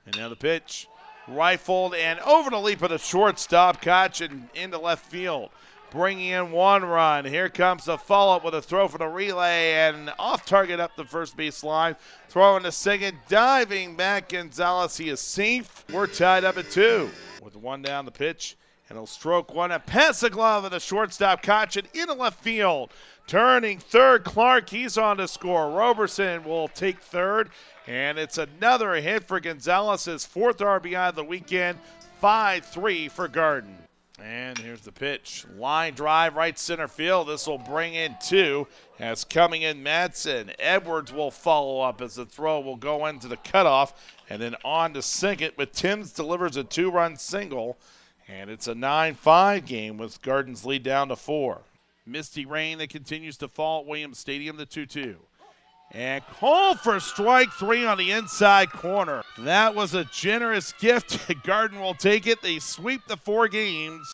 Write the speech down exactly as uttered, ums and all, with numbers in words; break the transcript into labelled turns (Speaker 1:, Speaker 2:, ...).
Speaker 1: And now the pitch. Rifled and over the leap of the shortstop. Kotchin into left field. Bringing in one run. Here comes the follow-up with a throw for the relay and off target up the first base line. Throwing to second. Diving back Gonzalez. He is safe. We're tied up at two. With one down the pitch. And he'll stroke one and pass the glove of the shortstop. Kotchin into left field. Turning third, Clark. He's on to score. Roberson will take third. And it's another hit for Gonzalez, his fourth R B I of the weekend. five three for Garden. And here's the pitch. Line drive right center field. This will bring in two. As coming in Madsen. Edwards will follow up as the throw will go into the cutoff. And then on to sink it. But Timms delivers a two-run single. And it's a nine five game with Garden's lead down to four. Misty rain that continues to fall at Williams Stadium, the two two. And call for strike three on the inside corner. That was a generous gift. Garden will take it. They sweep the four games.